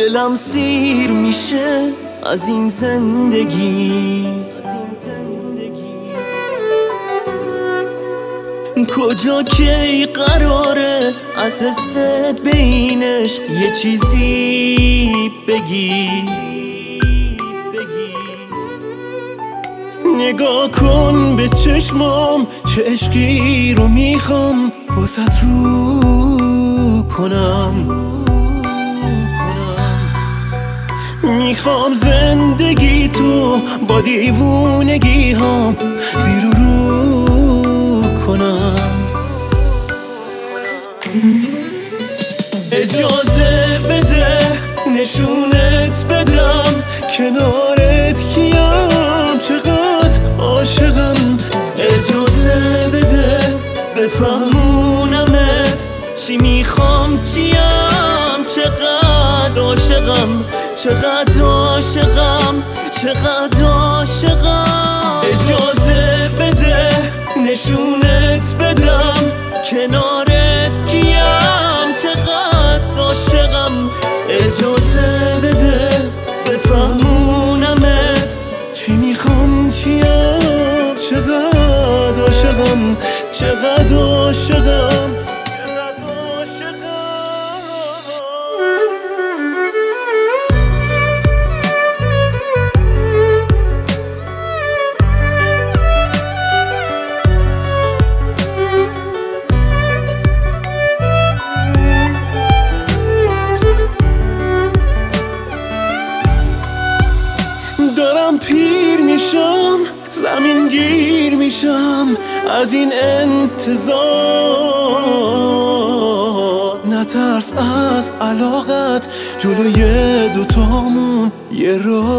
دلم سیر میشه از این زندگی. کجا کی قراره از حست بینش یه چیزی بگی؟ نگاه کن به چشمام، چه عشقی رو میخوام واسه رو کنم. میخوام زندگی تو با دیوونگی هم زیر و رو کنم. اجازه بده نشونت بدم کنارت کیم چقدر عاشقم. اجازه بده بفهمونمت چی میخوام چیم چقدر عاشقم، چقدر عاشقم، چقدر عاشقم. اجازه بده نشونت بدم کنارت کیم چقدر عاشقم. اجازه بده بفهمونمت چی میخوام چیم چقدر عاشقم، چقدر عاشقم. دارم پیر میشم، زمین گیر میشم از این انتظار. نترس از علاقت جلوی دوتامون یه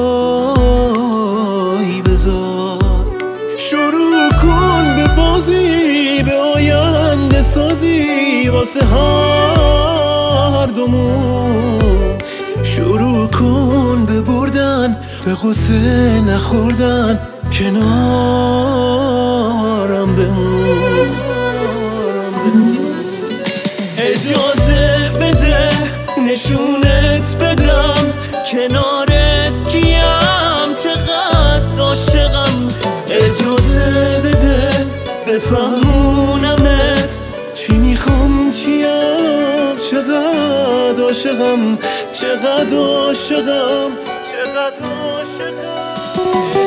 رای بذار. شروع کن به بازی، به آینده سازی واسه هر دومون. شروع کن به بردن، به غصه نخوردن، کنارم بمون. اجازه بده نشونت بدم کنارت کیم چقدر عاشقم. اجازه بده بفهمونمت چی میخوام چیم چقدر عاشقم، چقدر عاشقم، چقدر عاشقم.